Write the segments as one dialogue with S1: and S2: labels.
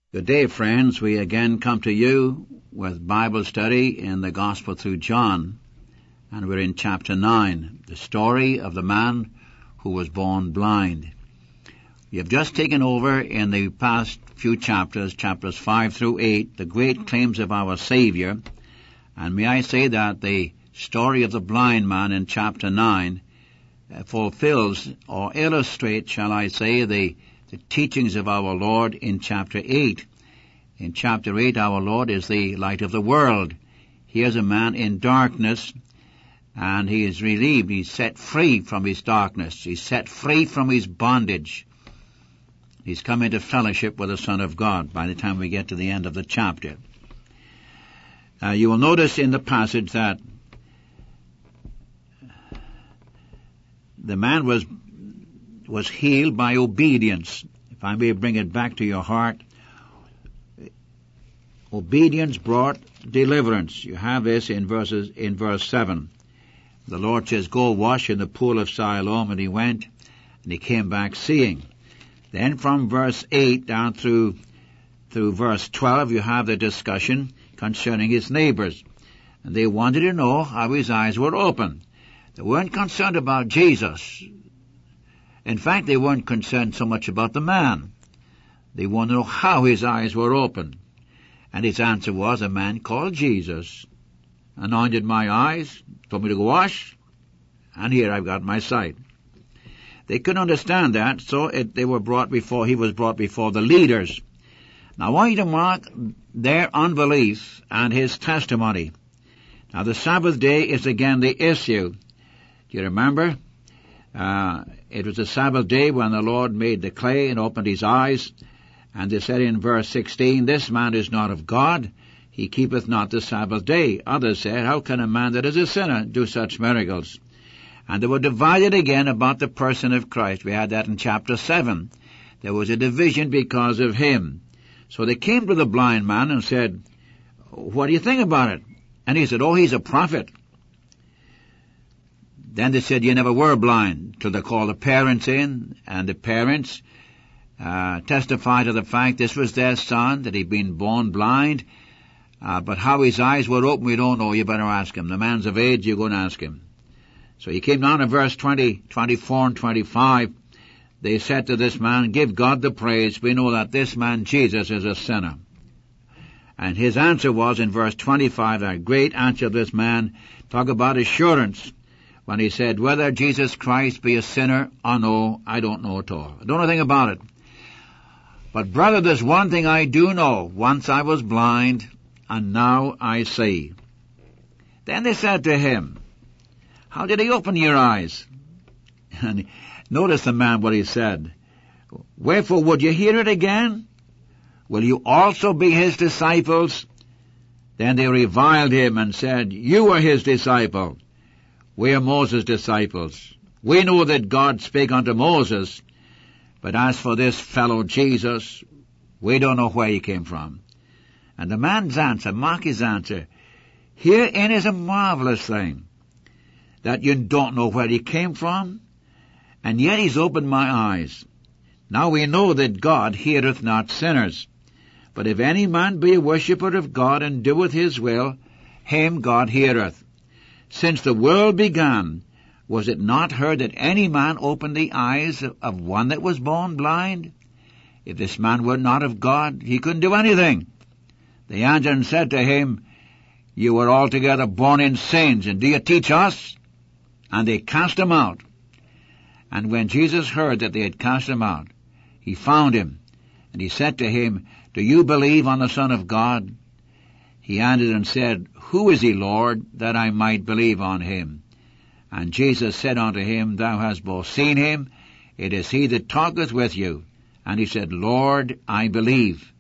S1: Good day, friends. We again come to you with Bible study in the Gospel through John, and we're in chapter 9, the story of the man who was born blind. We have just taken over in the past few chapters 5 through 8, the great claims of our Savior, and may I say that the story of the blind man in chapter 9 fulfills or illustrates, shall I say, the teachings of our Lord in chapter 8. In chapter 8, our Lord is the light of the world. Here's a man in darkness, and he is relieved. He's set free from his darkness. He's set free from his bondage. He's come into fellowship with the Son of God by the time we get to the end of the chapter. You will notice in the passage that the man was healed by obedience. If I may bring it back to your heart, obedience brought deliverance. You have this in verse 7. The Lord says, "Go wash in the pool of Siloam," and he went, and he came back seeing. Then from verse 8 down through verse 12, you have the discussion concerning his neighbors. And they wanted to know how his eyes were open. They weren't concerned about Jesus. In fact, they weren't concerned so much about the man. They wanted to know how his eyes were open. And his answer was, a man called Jesus anointed my eyes, told me to go wash, and here I've got my sight. They couldn't understand that, so he was brought before the leaders. Now I want you to mark their unbelief and his testimony. Now the Sabbath day is again the issue. Do you remember? It was the Sabbath day when the Lord made the clay and opened his eyes. And they said in verse 16, "This man is not of God. He keepeth not the Sabbath day." Others said, "How can a man that is a sinner do such miracles?" And they were divided again about the person of Christ. We had that in chapter 7. There was a division because of him. So they came to the blind man and said, "What do you think about it?" And he said, "Oh, he's a prophet." Then they said, "You never were blind," till they called the parents in, and the parents testified to the fact this was their son, that he'd been born blind, but how his eyes were open we don't know. You better ask him. The man's of age, you go and ask him. So he came down to verse 20, 24 and 25. They said to this man, "Give God the praise. We know that this man Jesus is a sinner." And his answer was in verse 25, a great answer of this man. Talk about assurance. When he said, "Whether Jesus Christ be a sinner or no, I don't know at all. I don't know anything about it. But brother, there's one thing I do know. Once I was blind, and now I see." Then they said to him, "How did he open your eyes?" And notice the man what he said. "Wherefore would you hear it again? Will you also be his disciples?" Then they reviled him and said, "You are his disciple. We are Moses' disciples. We know that God spake unto Moses, but as for this fellow Jesus, we don't know where he came from." And the man's answer, mark his answer, "Herein is a marvelous thing, that you don't know where he came from, and yet he's opened my eyes. Now we know that God heareth not sinners. But if any man be a worshipper of God, and doeth his will, him God heareth. Since the world began, was it not heard that any man opened the eyes of one that was born blind? If this man were not of God, he couldn't do anything." They answered and said to him, "You were altogether born in sins, and do you teach us?" And they cast him out. And when Jesus heard that they had cast him out, he found him, and he said to him, "Do you believe on the Son of God?" He answered and said, "Who is he, Lord, that I might believe on him?" And Jesus said unto him, "Thou hast both seen him. It is he that talketh with you." And he said, "Lord, I believe."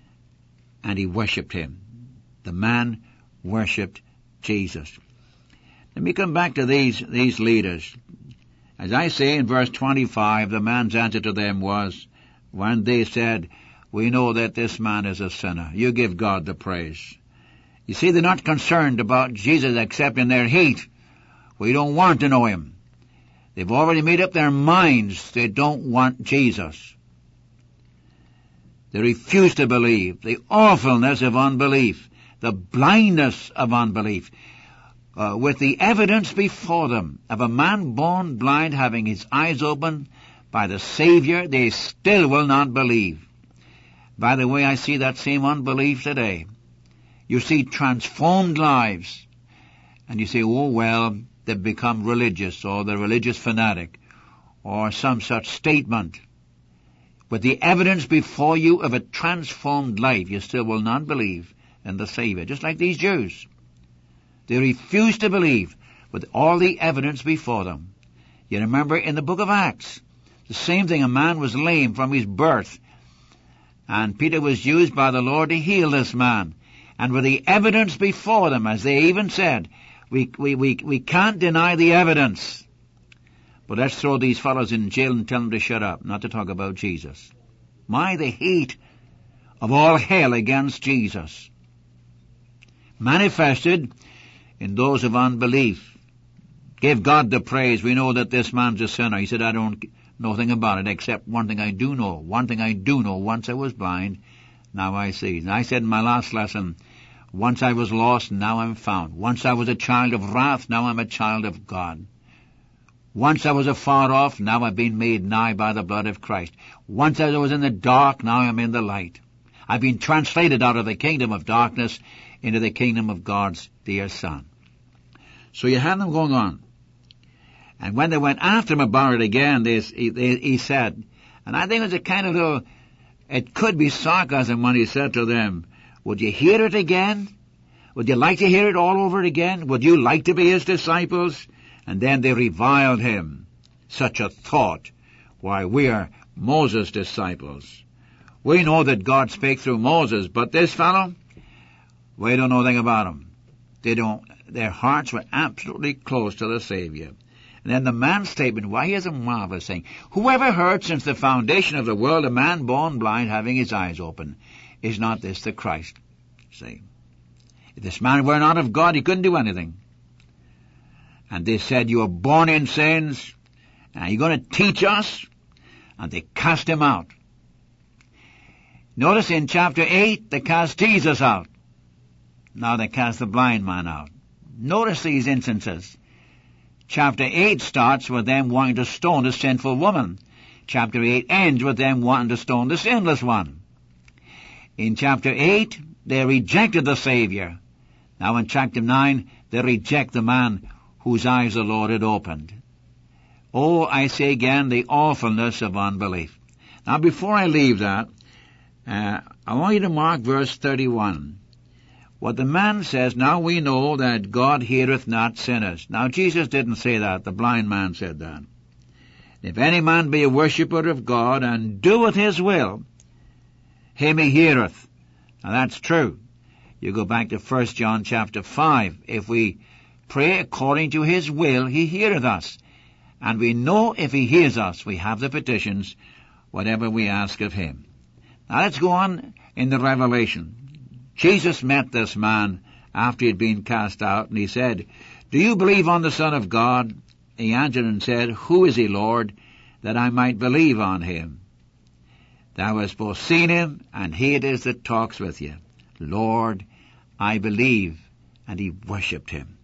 S1: And he worshipped him. The man worshipped Jesus. Let me come back to these leaders. As I say in verse 25, the man's answer to them was, when they said, "We know that this man is a sinner. You give God the praise." You see, they're not concerned about Jesus except in their hate. We don't want to know him. They've already made up their minds they don't want Jesus. They refused to believe. The awfulness of unbelief. The blindness of unbelief. With the evidence before them of a man born blind having his eyes opened by the Savior, they still will not believe. By the way, I see that same unbelief today. You see transformed lives, and you say, oh well, they've become religious, or they're religious fanatic, or some such statement. With the evidence before you of a transformed life, you still will not believe in the Savior, just like these Jews. They refused to believe with all the evidence before them. You remember in the book of Acts, the same thing, a man was lame from his birth, and Peter was used by the Lord to heal this man. And with the evidence before them, as they even said, we can't deny the evidence. But let's throw these fellows in jail and tell them to shut up, not to talk about Jesus. My, the hate of all hell against Jesus. Manifested in those of unbelief. Give God the praise. We know that this man's a sinner. He said, I don't know nothing about it except one thing I do know. One thing I do know. Once I was blind, now I see. And I said in my last lesson, once I was lost, now I'm found. Once I was a child of wrath, now I'm a child of God. Once I was afar off, now I've been made nigh by the blood of Christ. Once I was in the dark, now I'm in the light. I've been translated out of the kingdom of darkness into the kingdom of God's dear Son. So you had them going on. And when they went after him about it again, he said, and I think it was a kind of little, it could be sarcasm when he said to them, would you hear it again? Would you like to hear it all over again? Would you like to be his disciples? And then they reviled him. Such a thought. Why, we are Moses' disciples. We know that God spake through Moses, but this fellow, we don't know anything about him. Their hearts were absolutely close to the Savior. And then the man's statement, why, here's a marvelous thing. Whoever heard since the foundation of the world a man born blind having his eyes open, is not this the Christ? See, if this man were not of God, he couldn't do anything. And they said, you are born in sins, and are you going to teach us? And they cast him out. Notice in chapter 8, they cast Jesus out. Now they cast the blind man out. Notice these instances. Chapter 8 starts with them wanting to stone the sinful woman. Chapter 8 ends with them wanting to stone the sinless one. In chapter 8, they rejected the Savior. Now in chapter 9, they reject the man whose eyes the Lord had opened. Oh, I say again, the awfulness of unbelief. Now before I leave that, I want you to mark verse 31. What the man says, now we know that God heareth not sinners. Now Jesus didn't say that, the blind man said that. If any man be a worshipper of God and doeth his will, him he heareth. Now that's true. You go back to 1 John chapter 5. If we pray according to his will, he heareth us. And we know if he hears us, we have the petitions, whatever we ask of him. Now let's go on in the Revelation. Jesus met this man after he had been cast out, and he said, do you believe on the Son of God? He answered and said, who is he, Lord, that I might believe on him? Thou hast both seen him, and he it is that talks with you. Lord, I believe. And he worshipped him.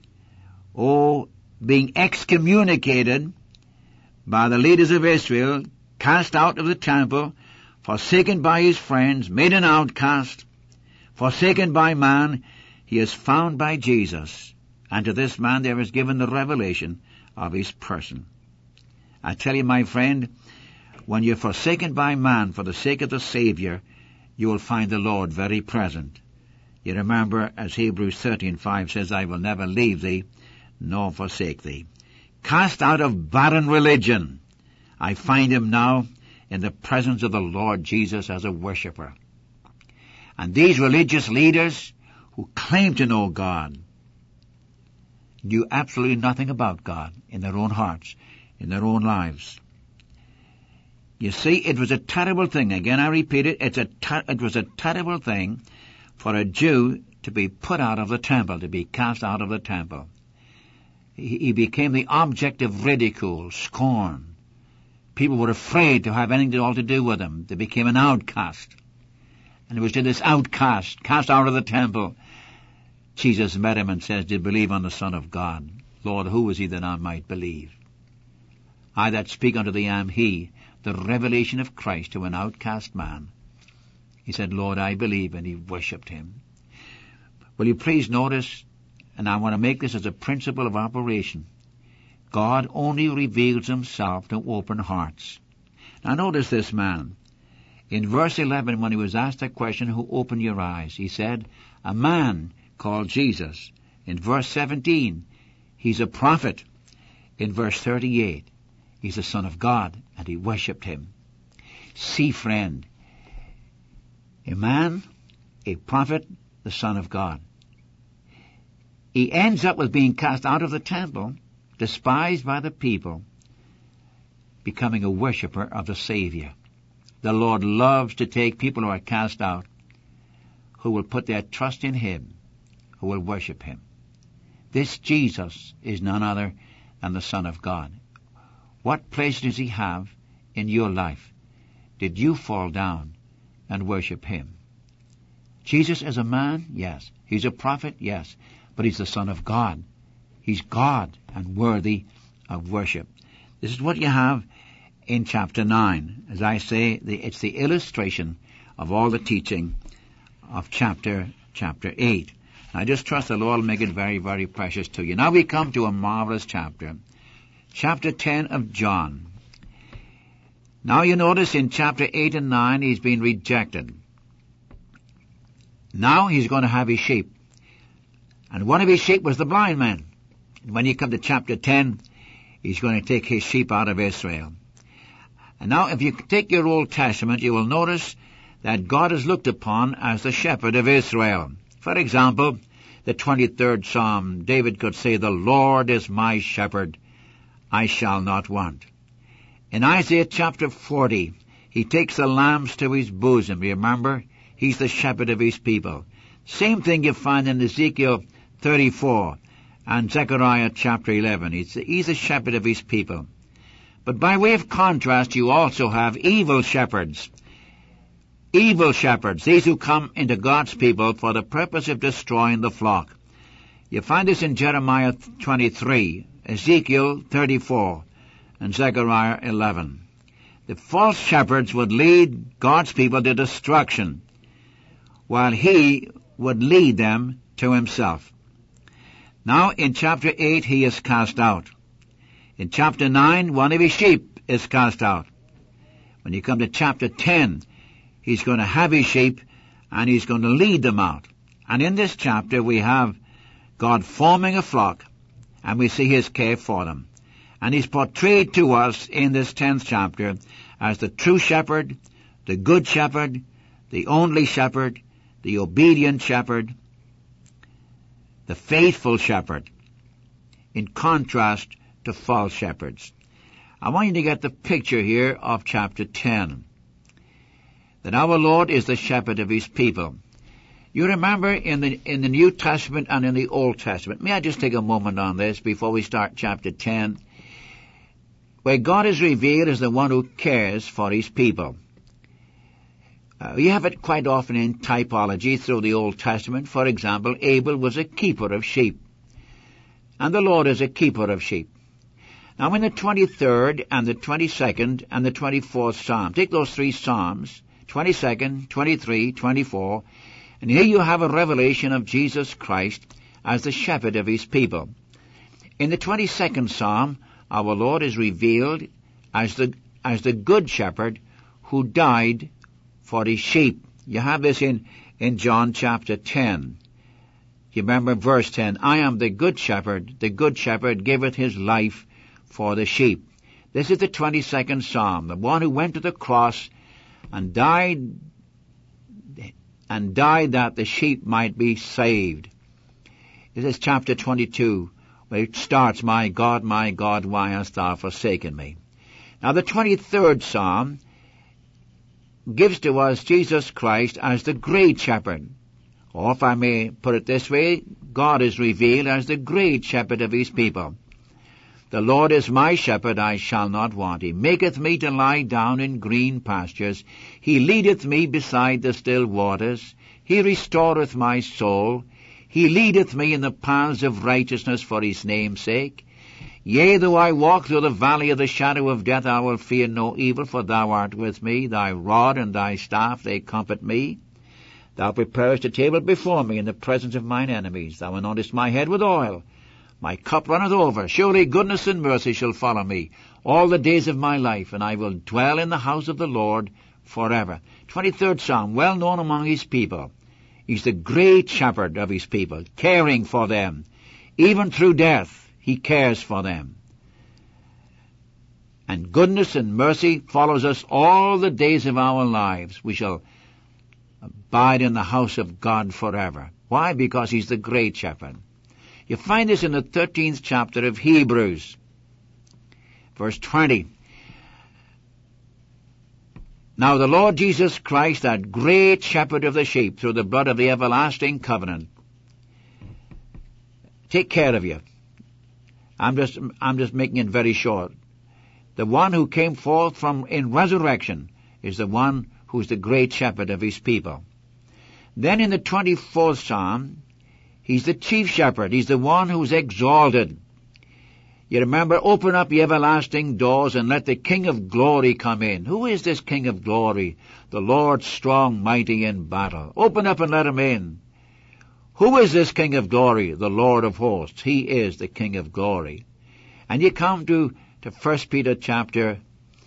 S1: Oh, being excommunicated by the leaders of Israel, cast out of the temple, forsaken by his friends, made an outcast, forsaken by man, he is found by Jesus. And to this man there is given the revelation of his person. I tell you, my friend, when you're forsaken by man for the sake of the Savior, you will find the Lord very present. You remember, as Hebrews 13:5 says, I will never leave thee, nor forsake thee. Cast out of barren religion, I find him now in the presence of the Lord Jesus as a worshipper. And these religious leaders who claim to know God knew absolutely nothing about God in their own hearts, in their own lives. You see, it was a terrible thing. Again, I repeat it, it was a terrible thing for a Jew to be put out of the temple, to be cast out of the temple. He became the object of ridicule, scorn. People were afraid to have anything at all to do with him. They became an outcast. and he was this outcast, cast out of the temple. Jesus met him and says, "Did believe on the Son of God? Lord, who is he that I might believe? I that speak unto thee am he," the revelation of Christ to an outcast man. He said, "Lord, I believe," and he worshipped him. Will you please notice, and I want to make this as a principle of operation, God only reveals himself to open hearts. Now notice this man. In verse 11, when he was asked that question, "Who opened your eyes?" he said, "A man called Jesus." In verse 17, he's a prophet. In verse 38, he's the Son of God, and he worshipped him. See, friend, a man, a prophet, the Son of God. He ends up with being cast out of the temple, despised by the people, becoming a worshipper of the Savior. The Lord loves to take people who are cast out, who will put their trust in him, who will worship him. This Jesus is none other than the Son of God. What place does he have in your life? Did you fall down and worship him? Jesus is a man? Yes. He's a prophet? Yes. But he's the Son of God. He's God and worthy of worship. This is what you have in chapter 9. As I say, it's the illustration of all the teaching of chapter 8. I just trust the Lord will make it very, very precious to you. Now we come to a marvelous chapter. Chapter 10 of John. Now you notice in chapter 8 and 9 he's been rejected. Now he's going to have his sheep. And one of his sheep was the blind man. And when you come to chapter 10, he's going to take his sheep out of Israel. And now if you take your Old Testament, you will notice that God is looked upon as the shepherd of Israel. For example, the 23rd Psalm, David could say, "The Lord is my shepherd, I shall not want." In Isaiah chapter 40, he takes the lambs to his bosom. Remember, he's the shepherd of his people. Same thing you find in Ezekiel 34 and Zechariah chapter 11. He's the shepherd of his people. But by way of contrast, you also have evil shepherds. Evil shepherds, these who come into God's people for the purpose of destroying the flock. You find this in Jeremiah 23, Ezekiel 34, and Zechariah 11. The false shepherds would lead God's people to destruction, while he would lead them to himself. Now in chapter 8 he is cast out. In chapter 9 one of his sheep is cast out. When you come to chapter 10, he's going to have his sheep and he's going to lead them out. And in this chapter we have God forming a flock, and we see his care for them. And he's portrayed to us in this 10th chapter as the true shepherd, the good shepherd, the only shepherd, the obedient shepherd, the faithful shepherd, in contrast to false shepherds. I want you to get the picture here of chapter 10, that our Lord is the shepherd of his people. You remember in the New Testament and in the Old Testament, may I just take a moment on this before we start chapter 10, where God is revealed as the one who cares for his people. You have it quite often in typology through the Old Testament. For example, Abel was a keeper of sheep, and the Lord is a keeper of sheep. Now in the 23rd and the 22nd and the 24th Psalm, take those three Psalms, 22nd, 23, 24, and here you have a revelation of Jesus Christ as the shepherd of his people. In the 22nd Psalm, our Lord is revealed as the good shepherd who died for his sheep. You have this in John chapter 10. You remember verse 10, "I am the good shepherd giveth his life for the sheep." This is the 22nd Psalm, the one who went to the cross and died that the sheep might be saved. This is chapter 22, where it starts, my God, why hast thou forsaken me?" Now the 23rd Psalm gives to us Jesus Christ as the great shepherd. Or if I may put it this way, God is revealed as the great shepherd of his people. The Lord is my shepherd, I shall not want. He maketh me to lie down in green pastures. He leadeth me beside the still waters. He restoreth my soul. He leadeth me in the paths of righteousness for his name's sake. Yea, though I walk through the valley of the shadow of death, I will fear no evil, for thou art with me. Thy rod and thy staff, they comfort me. Thou preparest a table before me in the presence of mine enemies. Thou anointest my head with oil. My cup runneth over. Surely goodness and mercy shall follow me all the days of my life, and I will dwell in the house of the Lord forever. 23rd Psalm, well known among his people. He's the great shepherd of his people, caring for them. Even through death, he cares for them. And goodness and mercy follows us all the days of our lives. We shall abide in the house of God forever. Why? Because he's the great shepherd. You find this in the 13th chapter of Hebrews, verse 20. Now the Lord Jesus Christ, that great shepherd of the sheep, through the blood of the everlasting covenant, take care of you. I'm just making it very short. The one who came forth in resurrection is the one who's the great shepherd of his people. Then in the 24th Psalm, he's the chief shepherd. He's the one who's exalted. You remember, open up the everlasting doors and let the King of glory come in. Who is this King of glory? The Lord strong, mighty in battle. Open up and let him in. Who is this King of glory? The Lord of hosts. He is the King of glory. And you come to 1 Peter chapter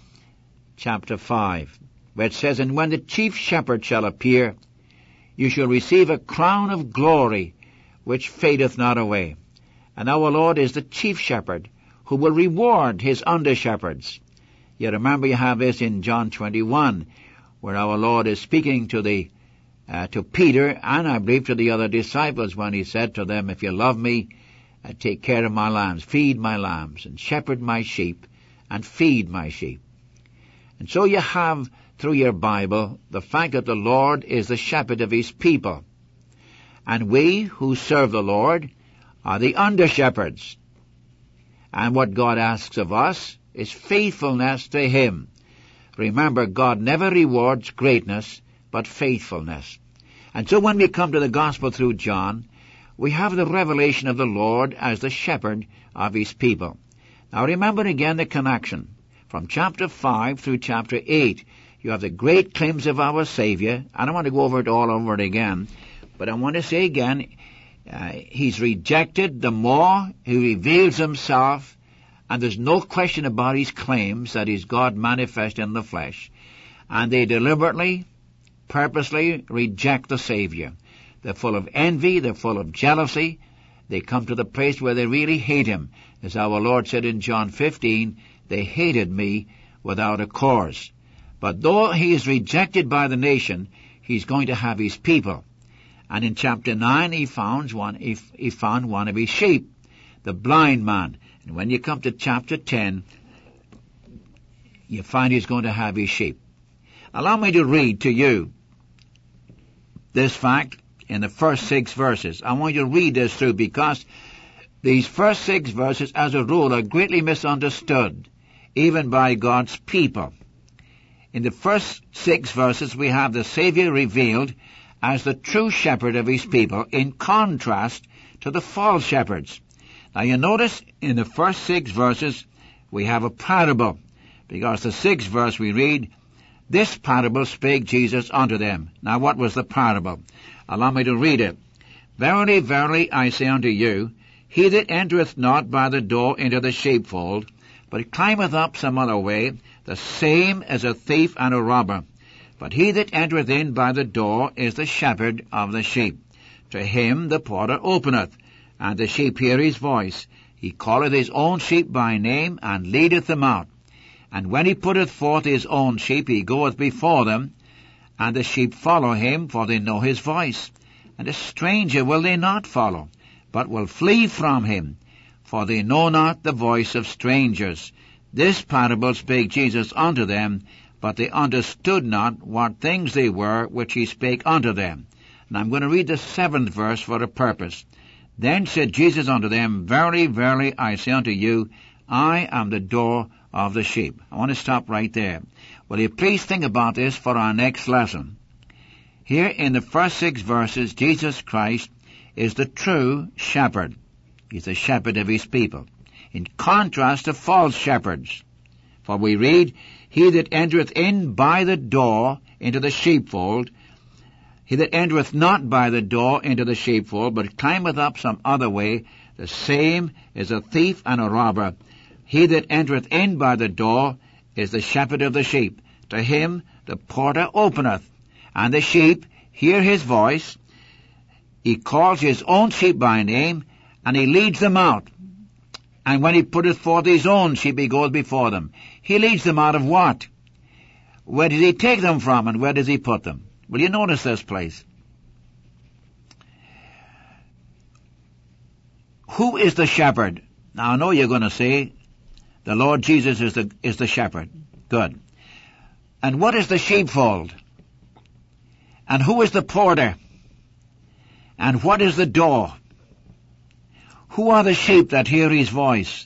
S1: 5, where it says, And when the chief shepherd shall appear, you shall receive a crown of glory, which fadeth not away. And our Lord is the chief shepherd, who will reward his under-shepherds. You remember you have this in John 21, where our Lord is speaking to Peter, and I believe to the other disciples, when he said to them, If you love me, take care of my lambs, feed my lambs, and shepherd my sheep, and feed my sheep. And so you have, through your Bible, the fact that the Lord is the shepherd of his people. And we who serve the Lord are the under-shepherds. And what God asks of us is faithfulness to him. Remember, God never rewards greatness, but faithfulness. And so when we come to the Gospel through John, we have the revelation of the Lord as the shepherd of his people. Now remember again the connection. From chapter 5 through chapter 8, you have the great claims of our Savior. I don't want to go over it all over it again, but I want to say again, he's rejected the more he reveals himself, and there's no question about his claims that he's God manifest in the flesh. And they deliberately, purposely reject the Savior. They're full of envy, they're full of jealousy. They come to the place where they really hate him. As our Lord said in John 15, they hated me without a cause. But though he is rejected by the nation, he's going to have his people. And in chapter 9, he found one of his sheep, the blind man. And when you come to chapter 10, you find he's going to have his sheep. Allow me to read to you this fact in the first 6 verses. I want you to read this through, because these first 6 verses, as a rule, are greatly misunderstood, even by God's people. In the first 6 verses, we have the Savior revealed as the true shepherd of his people, in contrast to the false shepherds. Now you notice in the first 6 verses, we have a parable, because the 6th verse we read, This parable spake Jesus unto them. Now what was the parable? Allow me to read it. Verily, verily, I say unto you, he that entereth not by the door into the sheepfold, but climbeth up some other way, the same as a thief and a robber. But he that entereth in by the door is the shepherd of the sheep. To him the porter openeth, and the sheep hear his voice. He calleth his own sheep by name, and leadeth them out. And when he putteth forth his own sheep, he goeth before them, and the sheep follow him, for they know his voice. And a stranger will they not follow, but will flee from him, for they know not the voice of strangers. This parable spake Jesus unto them, but they understood not what things they were which he spake unto them. And I'm going to read the 7th verse for a purpose. Then said Jesus unto them, Verily, verily, I say unto you, I am the door of the sheep. I want to stop right there. Will you please think about this for our next lesson? Here in the first 6 verses, Jesus Christ is the true shepherd. He's the shepherd of his people, in contrast to false shepherds. For we read, He that entereth in by the door into the sheepfold, he that entereth not by the door into the sheepfold, but climbeth up some other way, the same is a thief and a robber. He that entereth in by the door is the shepherd of the sheep. To him the porter openeth, and the sheep hear his voice. He calls his own sheep by name, and he leads them out. And when he putteth forth his own sheep, he goes before them. He leads them out of what? Where does he take them from, and where does he put them? Will you notice this place? Who is the shepherd? Now I know you're going to say, the Lord Jesus is the shepherd. Good. And what is the sheepfold? And who is the porter? And what is the door? Who are the sheep that hear his voice?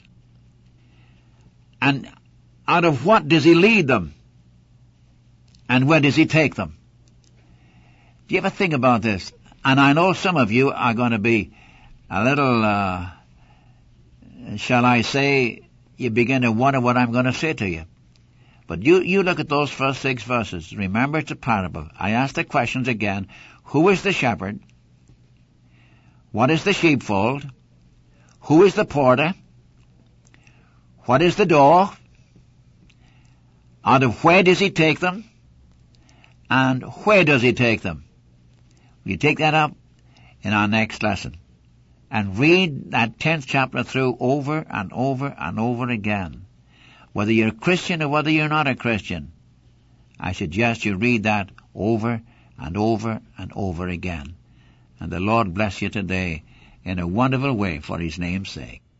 S1: And out of what does he lead them? And where does he take them? Do you ever think about this? And I know some of you are going to be a little, shall I say, you begin to wonder what I'm going to say to you. But you look at those first 6 verses. Remember, it's a parable. I ask the questions again. Who is the shepherd? What is the sheepfold? Who is the porter? What is the door? Out of where does he take them? And where does he take them? We take that up in our next lesson. And read that 10th chapter through over and over and over again. Whether you're a Christian or whether you're not a Christian, I suggest you read that over and over and over again. And the Lord bless you today in a wonderful way for His name's sake.